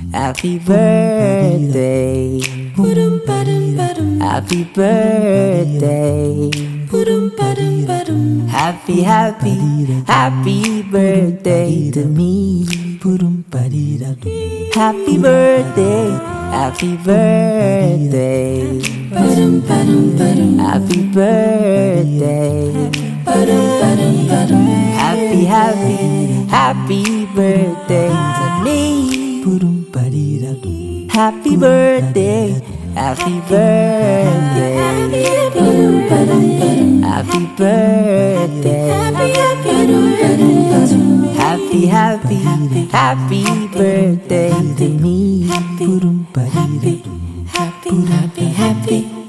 Happy birthday. Happy birthday. Happy, happy, happy birthday to me. Happy birthday. Happy birthday. Happy birthday. Happy, happy, happy birthday to me. Happy birthday. Happy birthday. Happy birthday. Happy, happy, happy birthday to me. Happy, happy, happy, happy.